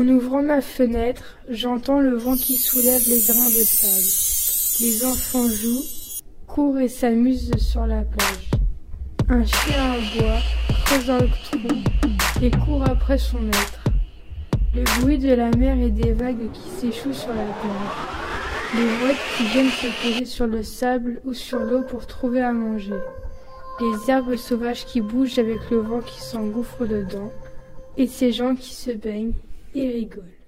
En ouvrant ma fenêtre, j'entends le vent qui soulève les grains de sable. Les enfants jouent, courent et s'amusent sur la plage. Un chien aboie, creuse un trou et court après son maître. Le bruit de la mer et des vagues qui s'échouent sur la plage. Les mouettes qui viennent se poser sur le sable ou sur l'eau pour trouver à manger. Les herbes sauvages qui bougent avec le vent qui s'engouffre dedans. Et ces gens qui se baignent et rigolent.